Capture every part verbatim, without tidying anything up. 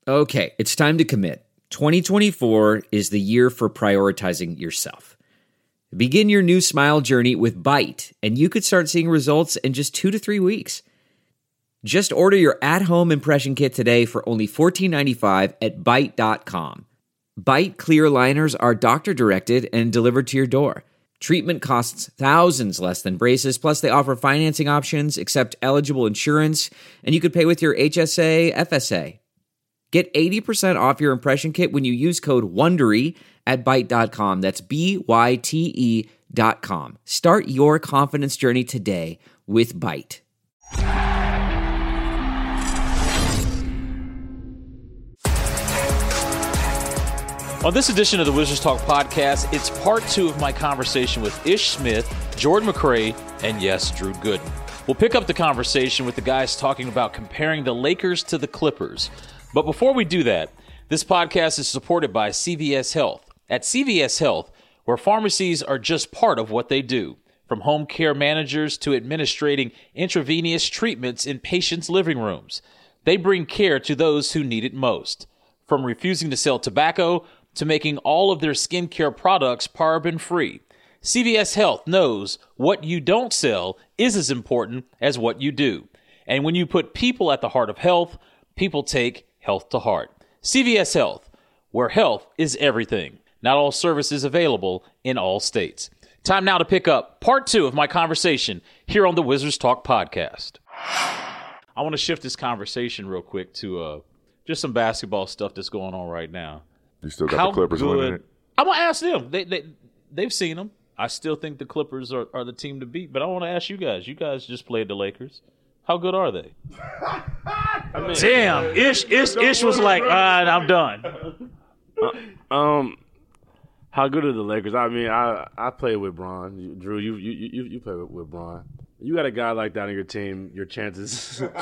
Okay, it's time to commit. twenty twenty-four is the year for prioritizing yourself. Begin your new smile journey with Byte, and you could start seeing results in just two to three weeks. Just order your at-home impression kit today for only fourteen ninety-five at byte dot com. Byte clear aligners are doctor-directed and delivered to your door. Treatment costs thousands less than braces, plus they offer financing options, accept eligible insurance, and you could pay with your H S A, F S A. Get eighty percent off your impression kit when you use code WONDERY at byte dot com. That's B Y T E dot com. Start your confidence journey today with Byte. On this edition of the Wizards Talk podcast, it's part two of my conversation with Ish Smith, Jordan McRae, and yes, Drew Gooden. We'll pick up the conversation with the guys talking about comparing the Lakers to the Clippers. But before we do that, this podcast is supported by C V S Health. At C V S Health, where pharmacies are just part of what they do, from home care managers to administrating intravenous treatments in patients' living rooms, they bring care to those who need it most. From refusing to sell tobacco to making all of their skincare products paraben-free, C V S Health knows what you don't sell is as important as what you do. And when you put people at the heart of health, people take health to heart. C V S Health, where health is everything. Not all services available in all states. Time now to pick up part two of my conversation here on the Wizards Talk podcast. I want to shift this conversation real quick to uh, just some basketball stuff that's going on right now. You still got How the Clippers good, winning it? I'm going to ask them. They, they, they've seen them. I still think the Clippers are, are the team to beat, but I want to ask you guys. You guys just played the Lakers. How good are they? I mean, Damn, Ish, Ish, Ish was like, all right, I'm done. Uh, um, how good are the Lakers? I mean, I I played with Bron. You, Drew, you you you you play with, with Bron. You got a guy like that on your team, your chances they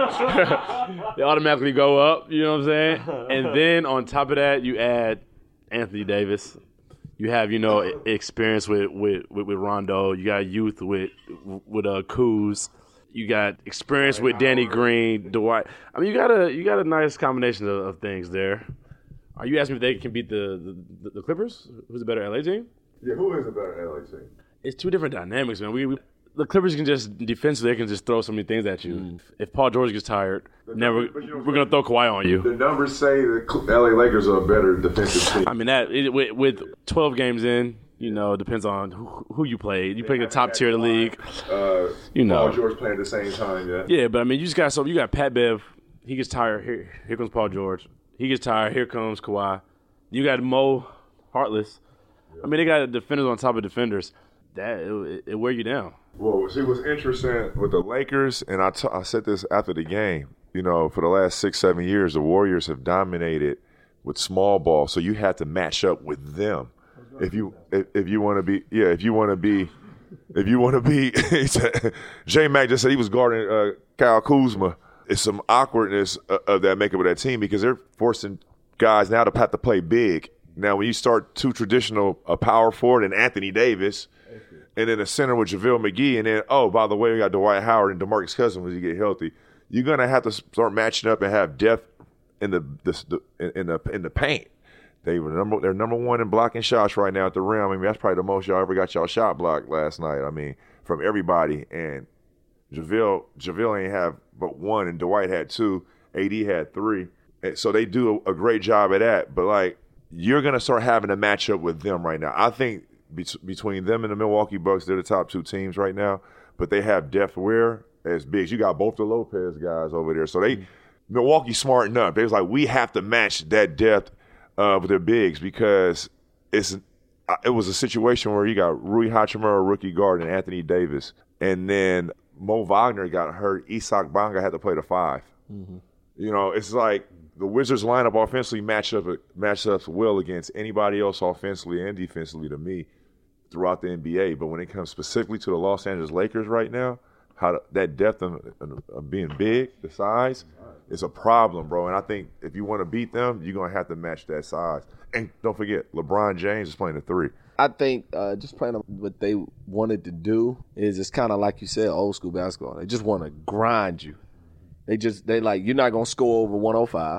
automatically go up. You know what I'm saying? And then on top of that, you add Anthony Davis. You have, you know, experience with with, with, with Rondo. You got youth with with uh, Kuz. You got experience with Danny Green, Dwight. I mean, you got a you got a nice combination of, of things there. Are you asking if they can beat the, the, the Clippers? Who's a better L A team? Yeah, who is a better L A team? It's two different dynamics, man. We, we the Clippers can just defensively they can just throw so many things at you. Mm. If Paul George gets tired, the never numbers, you know, we're gonna throw Kawhi on you. The numbers say the L A Lakers are a better defensive team. I mean that it, with, with twelve games in. You know, it depends on who, who you played. You played the top tier of the league. Uh, you know, Paul George playing at the same time, yeah. Yeah, but I mean, you just got so you got Pat Bev. He gets tired. Here, here comes Paul George. He gets tired. Here comes Kawhi. You got Mo Harkless. Yeah. I mean, they got defenders on top of defenders. That it, it, it wear you down. Well, see, what's interesting with the Lakers, and I, t- I said this after the game. You know, for the last six, seven years, the Warriors have dominated with small ball, so you had to match up with them. If you if, if you want to be yeah if you want to be if you want to be J Mac just said he was guarding uh, Kyle Kuzma. It's some awkwardness of, of that makeup of that team because they're forcing guys now to have to play big. Now when you start two traditional a power forward and Anthony Davis, and then a center with JaVale McGee, and then oh by the way we got Dwight Howard and DeMarcus Cousins when you get healthy, you're gonna have to start matching up and have depth in the, the, the in the in the paint. They were number they're number one in blocking shots right now at the rim. I mean, that's probably the most y'all ever got y'all shot blocked last night. I mean, from everybody. And JaVale, JaVale ain't have but one, and Dwight had two. A D had three. And so they do a, a great job at that. But, like, you're going to start having a matchup with them right now. I think be- between them and the Milwaukee Bucks, they're the top two teams right now. But they have depth where as big. You got both the Lopez guys over there. So they mm-hmm. Milwaukee smartened up. They was like, we have to match that depth Uh, with their bigs because it's uh, it was a situation where you got Rui Hachimura, rookie guard, and Anthony Davis, and then Mo Wagner got hurt. Isak Bonga had to play the five. Mm-hmm. You know, it's like the Wizards lineup offensively match up match up well against anybody else offensively and defensively to me throughout the N B A. But when it comes specifically to the Los Angeles Lakers right now, how to, that depth of, of being big, the size. It's a problem, bro. And I think if you want to beat them, you're going to have to match that size. And don't forget, LeBron James is playing the three. I think uh, just playing what they wanted to do is it's kind of like you said, old school basketball. They just want to grind you. They just, they like, you're not going to score over one oh five.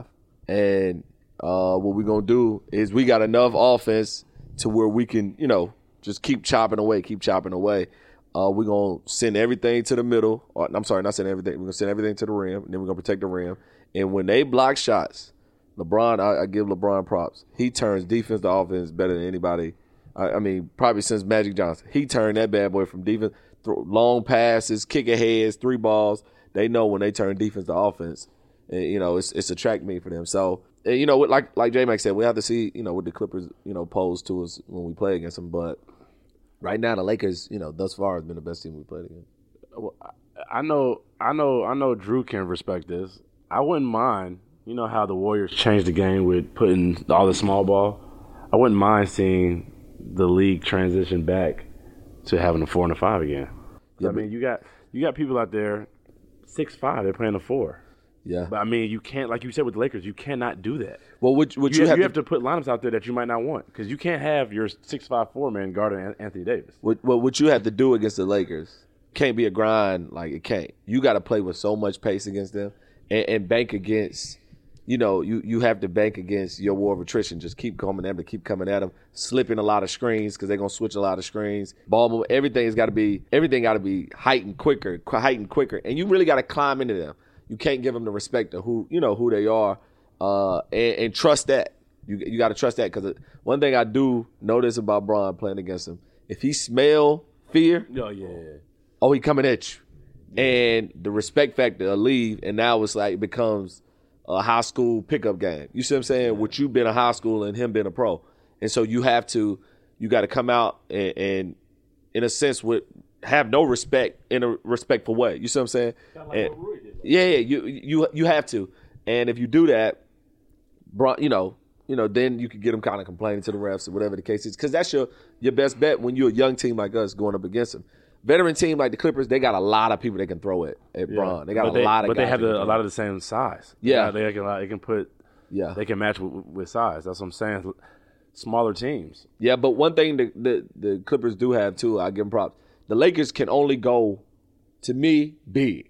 And uh, what we're going to do is we got enough offense to where we can, you know, just keep chopping away, keep chopping away. Uh, we're going to send everything to the middle. Or, I'm sorry, not send everything. We're going to send everything to the rim, and then we're going to protect the rim. And when they block shots, LeBron, I, I give LeBron props. He turns defense to offense better than anybody. I, I mean, probably since Magic Johnson. He turned that bad boy from defense, throw, long passes, kicking heads, three balls. They know when they turn defense to offense, and, you know, it's it's a track meet for them. So, and, you know, like like J-Mac said, we have to see, you know, what the Clippers, you know, pose to us when we play against them. But right now, the Lakers, you know, thus far has been the best team we played against. Well, I know, I know, I know. Drew can respect this. I wouldn't mind. You know how the Warriors changed the game with putting all the small ball? I wouldn't mind seeing the league transition back to having a four and a five again. Yeah, I mean, you got you got people out there, six five, they're playing a four. Yeah. But, I mean, you can't, like you said with the Lakers, you cannot do that. Well, what, what you, you, have, have, you to, have to put lineups out there that you might not want because you can't have your six five four man guarding Anthony Davis. What, what, what you have to do against the Lakers can't be a grind like it can't. You got to play with so much pace against them and, and bank against – you know, you, you have to bank against your war of attrition. Just keep coming at them, keep coming at them, slipping a lot of screens because they're gonna switch a lot of screens. Ball move, everything's got to be everything got to be heightened quicker, heightened quicker, and you really got to climb into them. You can't give them the respect of who you know who they are, uh, and, and trust that. You you got to trust that because one thing I do notice about Bron playing against him, if he smell fear, oh yeah, oh he coming at you, and the respect factor will leave, and now it's like it becomes a high school pickup game. You see what I'm saying? With you being a high school and him being a pro. And so you have to, you got to come out and, and in a sense, with have no respect in a respectful way. You see what I'm saying? Like and, yeah, yeah, you you you have to. And if you do that, bro, you know, you know, then you can get them kind of complaining to the refs or whatever the case is, because that's your your best bet when you're a young team like us going up against them. Veteran team like the Clippers, they got a lot of people they can throw at at yeah. Bron. They got but a they, lot of but guys they have that the, a lot of the same size. Yeah, they can they can put yeah they can match with, with size. That's what I'm saying. Smaller teams. Yeah, but one thing the, the the Clippers do have too, I give them props. The Lakers can only go, to me, big.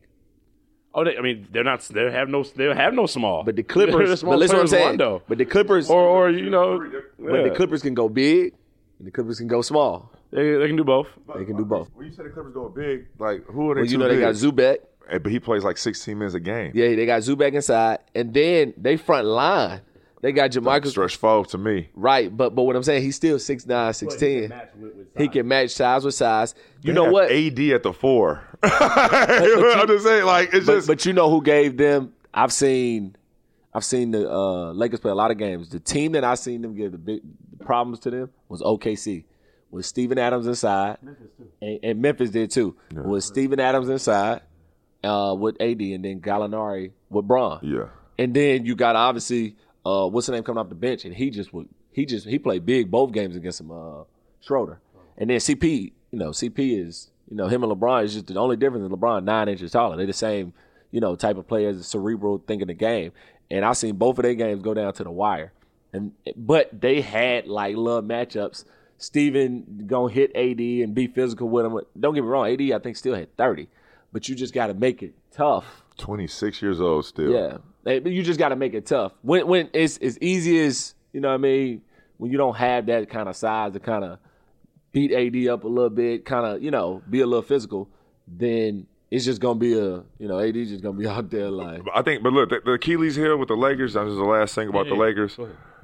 Oh, they, I mean, they're not. They have no. They have no small. But the Clippers. But listen, what I'm saying. Rondo. But the Clippers. Or, or you know. But yeah. the Clippers can go big, and the Clippers can go small. They, they can do both. They can do both. When you say the Clippers going big, like who are they? Well, you too know big? they got Zubac. But he plays like sixteen minutes a game. Yeah, they got Zubac inside, and then they front line. They got JaMarcus. Stretch four to me. Right, but but what I'm saying, he's still six nine, six ten. He can match, with, with he can match size with size. You they know have what? A D at the four. but, but you, I'm just saying, like it's but, just. But you know who gave them? I've seen, I've seen the uh, Lakers play a lot of games. The team that I seen them give the big problems to them was O K C. With Steven Adams inside, Memphis too. And, and Memphis did too. Yeah. With Steven Adams inside, uh, with A D, and then Gallinari with Bron. Yeah. And then you got obviously uh, what's the name coming off the bench, and he just would he just he played big both games against him, uh, Schroeder. And then C P, you know, C P is you know him and LeBron is just the only difference is LeBron nine inches taller. They're the same you know type of players, cerebral thinking the game. And I've seen both of their games go down to the wire. And but they had like little matchups. Steven gonna hit A D and be physical with him. Don't get me wrong, A D I think still had thirty, but you just got to make it tough. twenty-six years old still. Yeah, you just got to make it tough. When when it's as easy as you know what I mean, when you don't have that kind of size to kind of beat A D up a little bit, kind of you know be a little physical, then it's just gonna be a you know A D just gonna be out there like. I think, but look, the, the Achilles heel with the Lakers. This is the last thing about yeah, the Lakers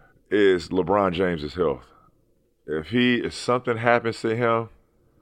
is LeBron James' health. If he, if something happens to him,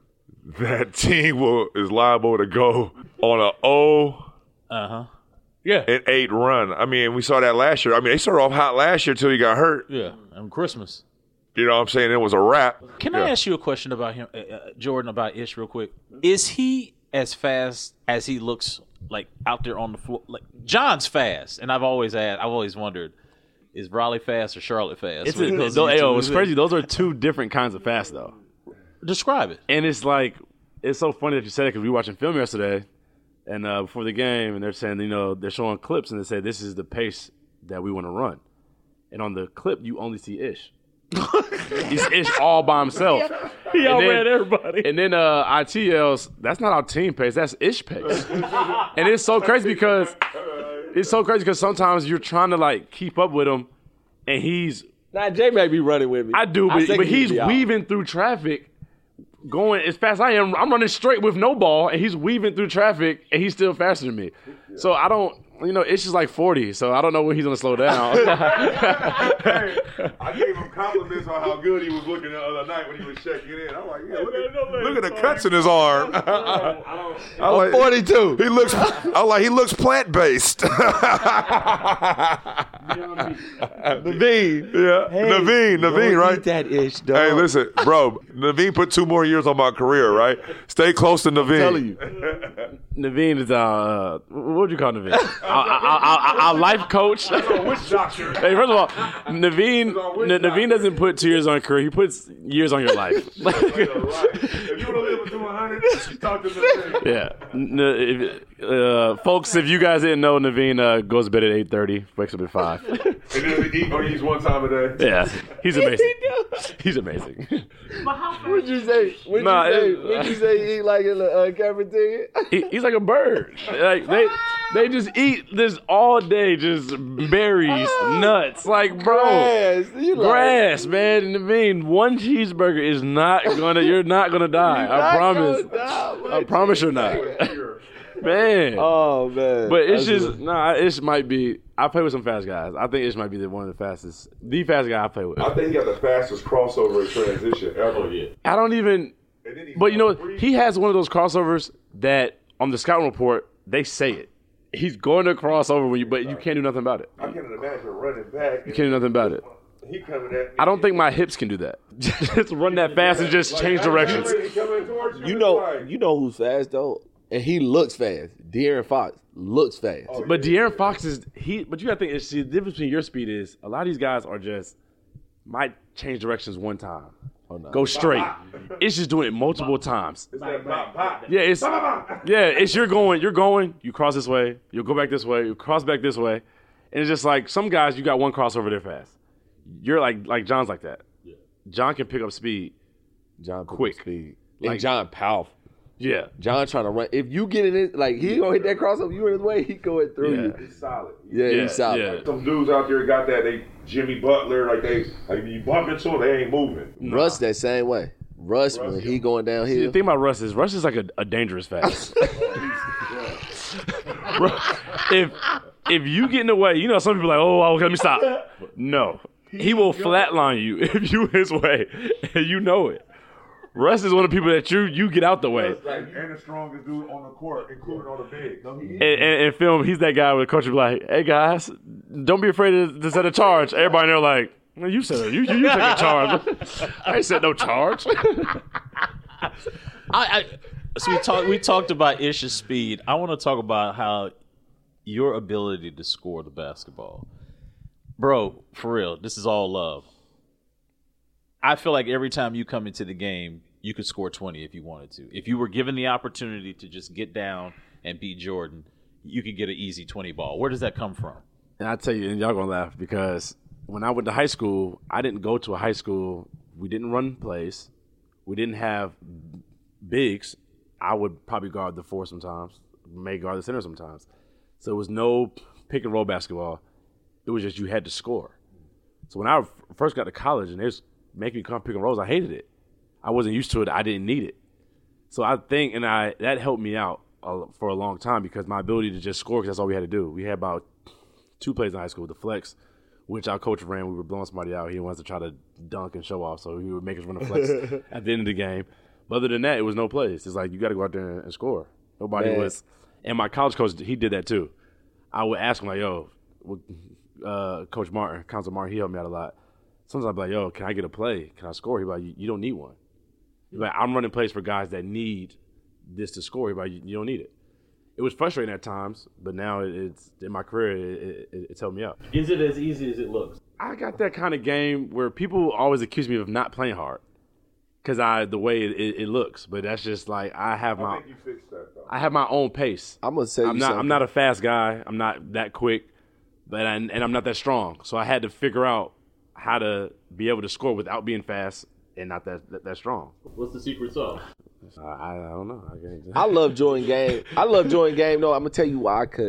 that team will is liable to go on a oh, uh huh, yeah, and eight run. I mean, we saw that last year. I mean, they started off hot last year until he got hurt. Yeah, on Christmas. You know what I'm saying? It was a wrap. Can yeah. I ask you a question about him, uh, Jordan, about Ish, real quick? Is he as fast as he looks like out there on the floor? Like John's fast, and I've always had, I've always wondered. Is Raleigh fast or Charlotte fast? It's, a, those, yo, it's crazy. Those are two different kinds of fast, though. Describe it. And it's like, it's so funny that you said it because we were watching film yesterday and uh, before the game, and they're saying, you know, they're showing clips and they say this is the pace that we want to run. And on the clip, you only see Ish. He's Ish all by himself. He outran everybody. And then uh, I T yells, that's not our team pace, that's Ish pace. And it's so crazy because it's so crazy because sometimes you're trying to like keep up with him, and he's. Nah, Jay may be running with me. I do, but, I but he's weaving through traffic, going as fast as I am. I'm running straight with no ball, and he's weaving through traffic, and he's still faster than me. Yeah. So I don't. You know, it's just like forty, so I don't know when he's going to slow down. Hey, I gave him compliments on how good he was looking the other night when he was checking in. I'm like, yeah, look at, look at the cuts in his arm. I'm like, forty-two. He looks, I'm like, he looks plant-based. Naveen. Yeah, hey, Naveen, Naveen, right? That ish, dog. Hey, listen, bro, Naveen put two more years on my career, right? Stay close to Naveen. I'm telling you. Naveen is, uh, what would you call Naveen? Our, our, our, our life coach. Hey, first of all, Naveen, N- Naveen doesn't put two years on a career. He puts years on your life. If you want to live to one hundred, talk to Naveen. Yeah. N- if, uh, folks, if you guys didn't know, Naveen uh, goes to bed at eight thirty, wakes up at five. And then he only eats one time a day. Yeah. He's amazing. He's amazing. What'd you say? What'd Nah, you say? it- What'd you say? He eat like in the uh, cafeteria? He, he's like a bird. Like they, they just eat this all day, just berries, nuts. Like, bro, Grass. You like- grass, man. And I mean, one cheeseburger is not gonna. You're not gonna die. I Not promise. gonna die, I promise you're not, man. Oh man. But it's That's just nah. It might be. I play with some fast guys. I think it might be the one of the fastest, the fastest guy I play with. I think he got the fastest crossover in transition ever. Yeah. I don't even. But you know, he has one of those crossovers that on the scouting report they say it. He's going to cross over when you, but you can't do nothing about it. I can't imagine running back. You can't do nothing about it. He coming at me. I don't think my hips can do that. Just run that fast and just change directions. You know, you know who's fast though, and he looks fast. De'Aaron Fox looks fast. But De'Aaron Fox is he. But you got to think. See, the difference between your speed is a lot of these guys are just might change directions one time, Oh, no. go straight. It's just doing it multiple times. It's that pop, pop. Yeah, it's yeah, it's you're going, you're going, you cross this way, you'll go back this way, you cross back this way, and it's just like some guys you got one crossover there fast. You're like like John's like that. Yeah. John can pick up speed. John quick. speed. Like- and John powerful. Yeah, John trying to run. If you get in it, like he gonna hit that crossover, you in his way, he going through Yeah. you. He's solid. Yeah, Yeah, he's solid. yeah. Some dudes out there got that. They Jimmy Butler, like they, like you bump into them, they ain't moving. Russ that same way. Russ, when he going See, downhill. the thing about Russ is Russ is like a, a dangerous fast. if if you get in the way, you know some people are like, oh, okay, let me stop. No, he will flatline you if you his way, and you know it. Russ is one of the people that you you get out the way. Like, and the strongest dude on the court, including on the big. No, he And, and, and film, he's that guy where the coach will be like, hey guys, don't be afraid to, to set a charge. Everybody in there like, well, you said it. You, you, you take a charge. I ain't set no charge. I, I so we talked we talked about Ish's speed. I want to talk about how your ability to score the basketball. Bro, for real, this is all love. I feel like every time you come into the game, you could score twenty if you wanted to. If you were given the opportunity to just get down and beat Jordan, you could get an easy twenty ball. Where does that come from? And I tell you, and y'all gonna laugh because when I went to high school, I didn't go to a high school. We didn't run plays. We didn't have bigs. I would probably guard the four sometimes, may guard the center sometimes. So it was no pick and roll basketball. It was just you had to score. So when I first got to college and they was making me come pick and rolls, I hated it. I wasn't used to it. I didn't need it. So I think, and I that helped me out uh, for a long time because my ability to just score, because that's all we had to do. We had about two plays in high school, the flex, which our coach ran. We were blowing somebody out. He wants to try to dunk and show off, so he would make us run a flex at the end of the game. But other than that, it was no plays. It's like you got to go out there and score. Nobody Man. was. And my college coach, he did that too. I would ask him like, "Yo, uh, Coach Martin, Council Martin, he helped me out a lot." Sometimes I'd be like, "Yo, can I get a play? Can I score?" He'd be like, "You, you don't need one." He'd be like, "I'm running plays for guys that need this to score." He'd be like, "You, you don't need it." It was frustrating at times, but now it, it's in my career, it, it, it's helped me out. Is it as easy as it looks? I got that kind of game where people always accuse me of not playing hard because I the way it, it, it looks, but that's just like I have I my think you fixed that though. I have my own pace. I'm gonna say I'm you not something. I'm not a fast guy. I'm not that quick, but I, and I'm not that strong. So I had to figure out how to be able to score without being fast and not that that, that strong. What's the secret sauce? I, I, I don't know. I, can't, I love Jordan Game. I love Jordan Game. No, I'm gonna tell you why. Cause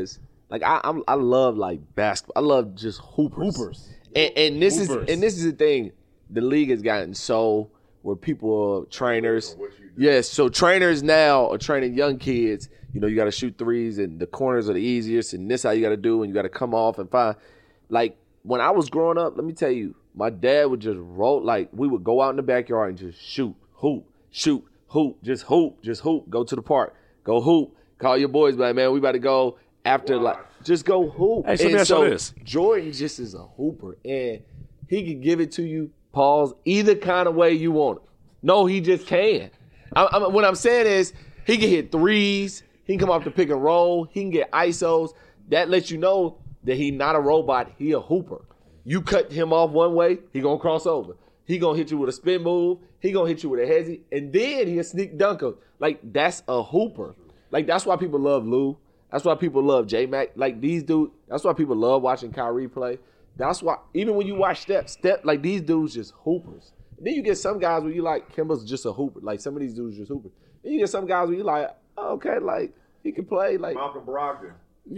Like I I'm, I love like basketball. I love just hoopers. Hoopers. And, and this Hoopers. is and this is the thing. The league has gotten so where people are trainers. Yes, so trainers now are training young kids. You know, you got to shoot threes, and the corners are the easiest, and this how you got to do, and you got to come off and find. Like when I was growing up, let me tell you, my dad would just roll. Like we would go out in the backyard and just shoot, hoop, shoot, hoop, just hoop, just hoop. Go to the park, go hoop. Call your boys, like man, we about to go after like just go hoop. Hey, so let me and ask you so this. Jordan just is a hooper, and he can give it to you, pause, either kind of way you want it. No, he just can. I, I, what I'm saying is he can hit threes. He can come off the pick and roll. He can get I S Os. That lets you know that he not a robot. He a hooper. You cut him off one way, he gonna cross over. He gonna hit you with a spin move. He gonna hit you with a hezzy, and then he'll sneak dunker. Like that's a hooper. Like that's why people love Lou. That's why people love J-Mac. Like these dudes. That's why people love watching Kyrie play. That's why even when you watch Step, Step like these dudes just hoopers. Then you get some guys where you like Kemba's just a hooper. Like some of these dudes just hoopers. Then you get some guys where you like, oh, okay, like he can play. Like Malcolm Brogdon.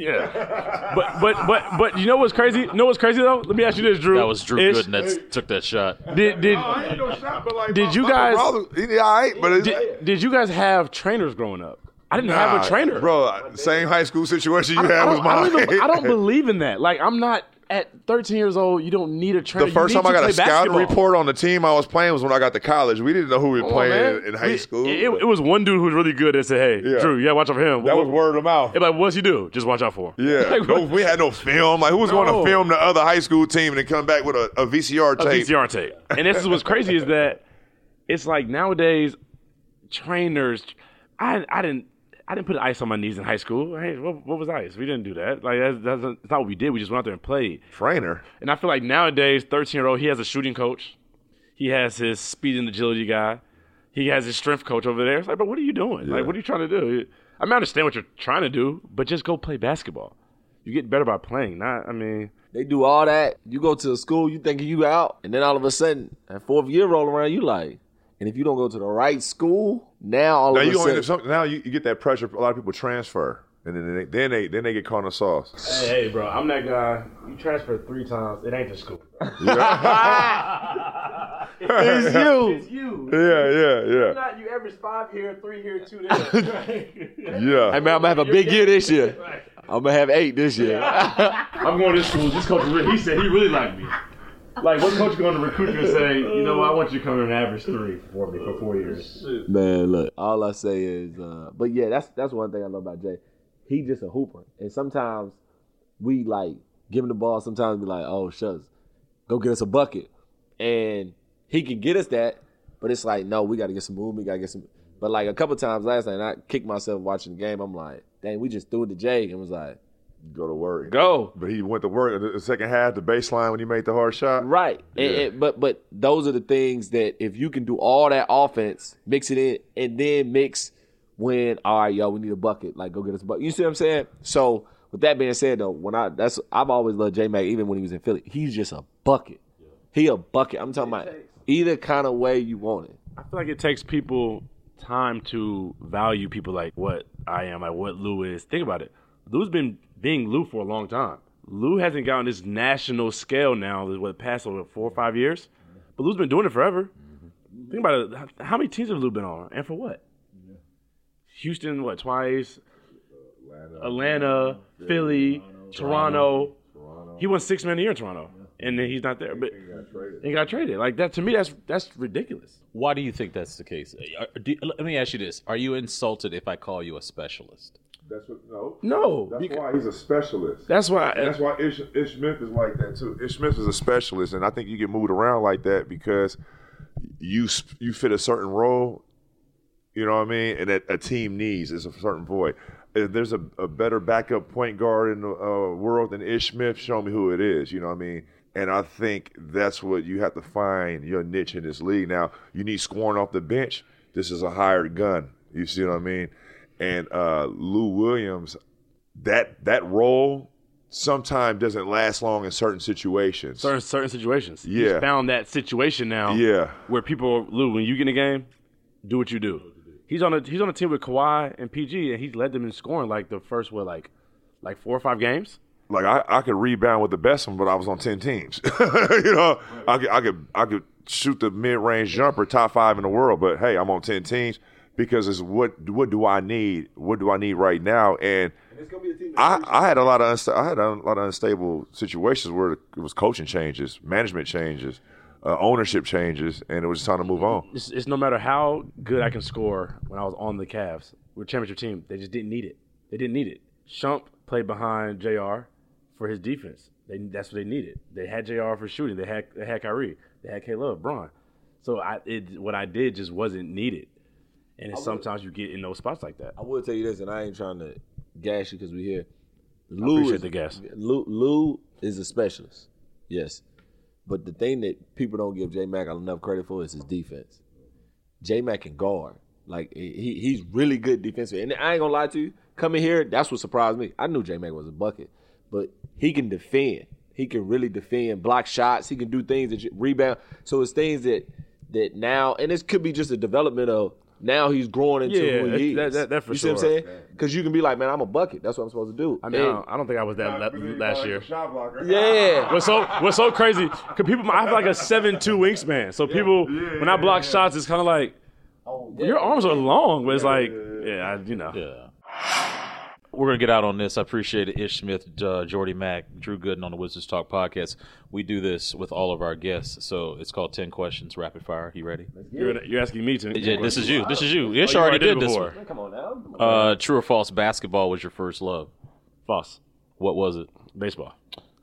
Yeah. but but but but you know what's crazy? You know what's crazy though? Let me ask you this, Drew. That was Drew Ish, Gooden that took that shot. Did did No, I ain't no shot, but like, Did my, you my guys- brother, he all right, but it's, did, did you guys have trainers growing up? I didn't have Nah, a trainer. bro. Same high school situation you I, had I was don't, I, mine. don't even, I don't believe in that. Like I'm not at thirteen years old. You don't need a trainer. The first You time I need got to a play scouting basketball. report on the team I was playing was when I got to college. We didn't know who we were Come on, playing man. in high We- school. It, it was one dude who was really good that said, "Hey, Yeah. Drew, yeah, watch out for him." that What- was word of mouth. Like, what's he do? Just watch out for him. Yeah, Like, no, what- we had no film. Like, who was going No. to film the other high school team and then come back with a, a V C R a tape? V C R tape. And this is what's crazy is that it's like nowadays trainers. I I didn't I didn't put ice on my knees in high school. Hey, what, what was ice? We didn't do that. Like that's, that's, that's not what we did. We just went out there and played. Trainer. And I feel like nowadays, thirteen year old, he has a shooting coach. He has his speed and agility guy. He has his strength coach over there. It's like, but what are you doing? Yeah. Like, what are you trying to do? I mean, I understand what you're trying to do, but just go play basketball. You get better by playing. Not, I mean, they do all that. You go to a school, you think you out, and then all of a sudden, that fourth year roll around, you like, and if you don't go to the right school, now all Now of a you sudden, into something. Now you, you get that pressure. A lot of people transfer, and then they then they then they get caught in the sauce. hey, hey, bro, I'm that guy. You transferred three times. It ain't the school. it's you. It's you. Yeah, yeah, yeah, Not you average five here, three here, two there. yeah. Hey man, I'm gonna have a big year this year. I'm gonna have eight this year. I'm going to school. This coach, he said he really liked me. Like, what coach going to recruit you and say, you know what, I want you to come in and average three for me for four years? Man, look, all I say is, uh, but yeah, that's that's one thing I love about Jay. He just a hooper, and sometimes we like give him the ball. Sometimes we like, oh shucks, go get us a bucket, and he can get us that, but it's like, no, we got to get some movement, got to get some. But like a couple times last night, I kicked myself watching the game. I'm like, dang, we just threw it to Jay and was like, Go to work. go. But he went to work the second half, the baseline when he made the hard shot. Right. Yeah. And- and- but but those are the things that if you can do all that offense, mix it in, and then mix when, all right, yo, we need a bucket. Like, go get us a bucket. You see what I'm saying? So with that being said, though, when I that's I've always loved J-Mac, even when he was in Philly. He's just a bucket. He a bucket. I'm talking about either kind of way you want it. I feel like it takes people time to value people like what I am, like what Lou is. Think about it. Lou's been being Lou for a long time. Lou hasn't gotten this national scale now, what, past over four or five years? But Lou's been doing it forever. Mm-hmm. Think about it. How many teams have Lou been on? And for what? Yeah. Houston, what, twice? Atlanta, Atlanta Philly, Toronto. Toronto. He won six man a year in Toronto. Yeah. And then he's not there. But he got traded. He got traded. Like, that, to me, that's that's ridiculous. Why do you think that's the case? Are- do- let me ask you this. Are you insulted if I call you a specialist? That's what no. No. That's because- why he's a specialist. That's why. And that's why Ish, Ish Smith is like that too. Ish Smith is a specialist, and I think you get moved around like that because you sp- you fit a certain role. You know what I mean? And that a team needs is a certain void. If there's a, a better backup point guard in the uh, world than Ish Smith, show me who it is. You know what I mean? And I think that's what you have to find your niche in this league. Now, you need scoring off the bench. This is a hired gun. You see what I mean? And uh, Lou Williams, that that role sometimes doesn't last long in certain situations. Certain certain situations. Yeah. He's found that situation now. Yeah. Where people, Lou, when you get in a game, do what you do. He's on a he's on a team with Kawhi and P G, and he's led them in scoring like the first what like like four or five games. Like I, I could rebound with the best one, but I was on ten teams. you know, I could, I could, I could shoot the mid-range jumper, top five in the world. But hey, I'm on ten teams because it's what, what do I need? What do I need right now? And I, I had a lot of, unsta- I had a lot of unstable situations where it was coaching changes, management changes, uh, ownership changes, and it was time to move on. It's, it's no matter how good I can score when I was on the Cavs, we're a championship team. They just didn't need it. They didn't need it. Shump played behind J R for his defense. They, that's what they needed. They had J R for shooting. They had they had Kyrie. They had K-Love, Braun. So I, it, what I did just wasn't needed. And it's sometimes you get in those spots like that. I will tell you this, and I ain't trying to gas you because we here. I Lou appreciate is, the gas. Lou, Lou is a specialist, yes. But the thing that people don't give J-Mac enough credit for is his defense. J-Mac can guard. Like, he he's really good defensively. And I ain't gonna lie to you, coming here, that's what surprised me. I knew J-Mac was a bucket, but he can defend. He can really defend, block shots. He can do things that you, rebound. So it's things that that now, and this could be just a development of now he's growing into Yeah, who he that- is. that- that for you see what I'm sure. saying? Because you can be like, man, I'm a bucket. That's what I'm supposed to do. I mean, I And- don't, I don't think I was that la- last year. yeah. What's so what's so crazy? Cause people, I have like a seven two wingspan. So people, when I block shots, it's kind of like your arms are long, but it's like, yeah, I, you know. Yeah. We're going to get out on this. I appreciate it. Ish Smith, uh, Jordy Mack, Drew Gooden on the Wizards Talk podcast. We do this with all of our guests. So it's called ten questions, rapid fire. You ready? You're, you're asking me to. Yeah, this is you. This is you. Ish Oh, you already did it this before. one. Come on now. Uh, true or false, basketball was your first love? False. What was it? Baseball.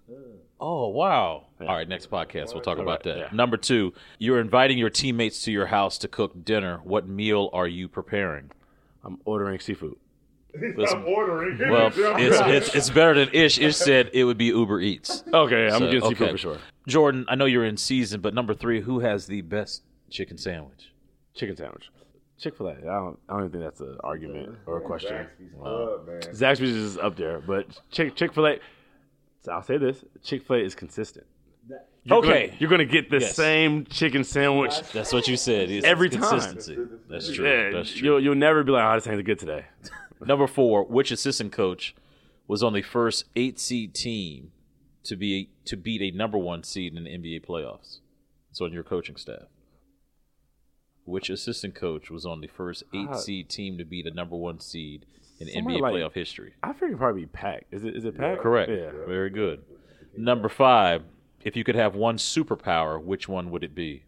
Oh, wow. All right, next podcast. We'll talk about that. yeah. Number two, you're inviting your teammates to your house to cook dinner. What meal are you preparing? I'm ordering seafood. Listen, ordering. well, it's, it's it's better than Ish. Ish said it would be Uber Eats. Okay, I'm So, getting seafood okay. for sure. Jordan, I know you're in season, but number three, who has the best chicken sandwich? Chicken sandwich. Chick-fil-A. I don't, I don't even think that's an argument or a question. Club, man. Zaxby's is up there, but Chick Chick-fil-A. So I'll say this: Chick-fil-A is consistent. You're Okay. gonna, you're gonna get the Yes. same chicken sandwich That's what you said. It's every time. consistency. That's true. Yeah, That's true. You'll, you'll never be like, "Oh, this ain't good today." Number four, which assistant coach was on the first eight seed team to be to beat a number one seed in the N B A playoffs? It's on your coaching staff. Which assistant coach was on the first eight seed team to beat a number one seed in N B A Somebody like- playoff history? I figured it'd probably be Pack. Is it? Is it Pack? Correct. Yeah. Very good. Number five, if you could have one superpower, which one would it be?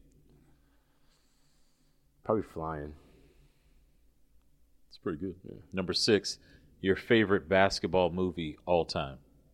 Probably flying. It's pretty good. Number six, your favorite basketball movie all time.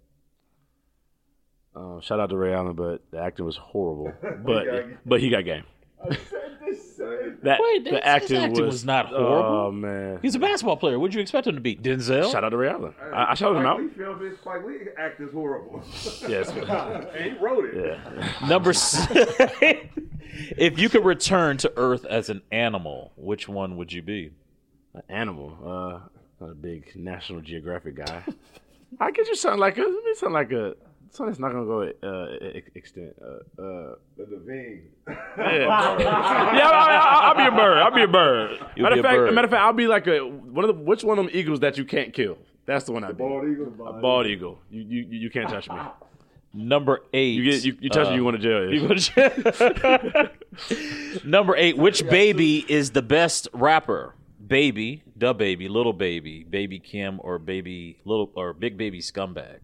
Um, shout out to Ray Allen, but the acting was horrible. But but he got game. That Wait, the his acting, acting was, was not horrible. Oh man. He's a basketball player. What'd you expect him to be? Denzel? Shout out to Ray Allen. I, I shouted him out. Spike Lee, Spike Lee act is horrible. Yes. and he wrote it. Yeah. Number six. If you could return to Earth as an animal, which one would you be? An animal. Uh, not a big National Geographic guy. I get you something like a. You sound like a. Something that's not gonna go uh, ex- extent. Uh, uh, The Ving. yeah, yeah. I'll, I'll, I'll be a bird. I'll be a bird. You'll matter be of a fact, bird. matter of fact, I'll be like a one of the. Which one of them eagles that you can't kill? That's the one I'd be. Bald eagle. A bald eagle. You you you can't touch me. Number eight. You get you, you touch uh, me, you want to jail. you go to jail. Number eight. Which baby is the best rapper? Baby, Da Baby, Little Baby, Baby Kim, or Baby Little or Big Baby Scumbag?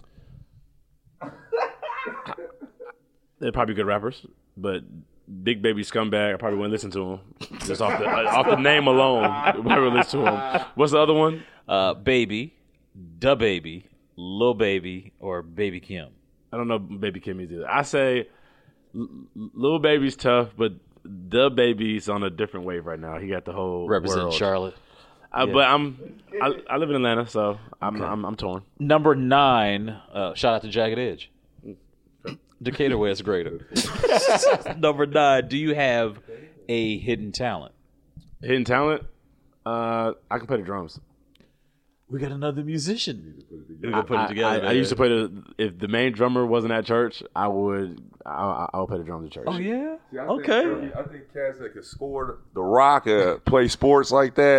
They're probably good rappers, but Big Baby Scumbag, I probably wouldn't listen to him. Just off the uh, off the name alone, I probably wouldn't listen to him. What's the other one? Uh, Baby, Da Baby, Lil Baby, or Baby Kim? I don't know Baby Kim either. I say L- Lil Baby's tough, but the Baby's on a different wave right now. He got the whole Represent world. Charlotte. I, But I'm I, I live in Atlanta, so I'm I'm, I'm torn. Number nine. Uh, shout out to Jagged Edge. Decatur wears greater. Number nine. Do you have a hidden talent? Hidden talent. Uh, I can play the drums. We got another musician. We gotta put it I, together. I, I man. used to play the. If the main drummer wasn't at church, I would. I, I would play the drums at church. Oh yeah. See, I Okay. Think, I think cats that could score the rock, uh, play sports like that,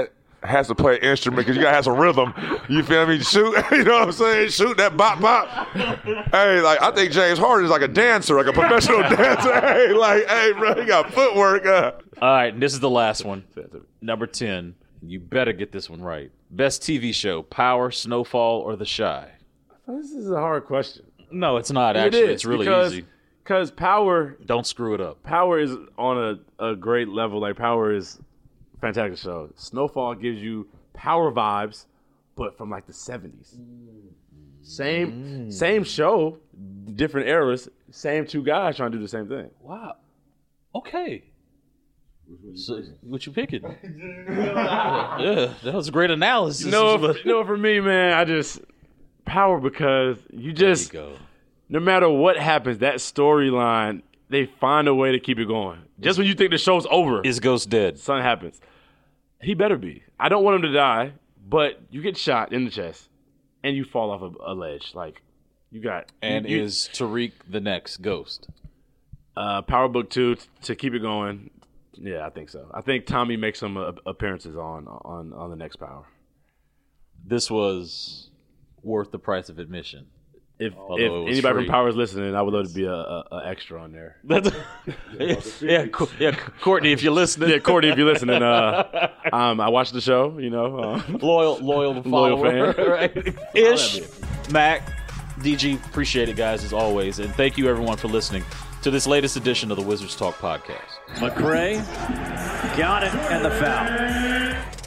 has to play an instrument because you gotta have some rhythm. You feel me? Shoot, you know what I'm saying? Shoot that bop bop. Hey, like I think James Harden is like a dancer, like a professional dancer. Hey, like, hey, bro, he got footwork. Uh. All right, and this is the last one. Number ten. You better get this one right. Best T V show: Power, Snowfall, or The Chi? This is a hard question. No, it's not. Actually, it is, it's really because, easy. Because Power, don't screw it up. Power is on a, a great level. Like Power is a fantastic show. Snowfall gives you Power vibes, but from like the seventies. Mm. Same mm. same show, different eras. Same two guys trying to do the same thing. Wow. Okay. So, what you picking? Yeah, that was a great analysis. No, for, no, for me, man, I just Power because you just. There you go. No matter what happens, that storyline, they find a way to keep it going. Just when you think the show's over. Is Ghost dead? Something happens. He better be. I don't want him to die, but you get shot in the chest, and you fall off a, a ledge. Like, you got... And you, is Tariq the next Ghost? Uh, Power Book two, t- to keep it going, yeah, I think so. I think Tommy makes some uh, appearances on, on, on the next Power. This was worth the price of admission. If, if anybody free. from Power is listening, I would love to be a, a, a extra on there. yeah, yeah, Courtney, if you're listening. Yeah, Courtney, if you're listening. Uh, um, I watched the show, you know. Um, loyal loyal follower. Loyal fan. Right? Ish, Mac, D G, appreciate it, guys, as always. And thank you, everyone, for listening to this latest edition of the Wizards Talk podcast. McRae got it, and the foul.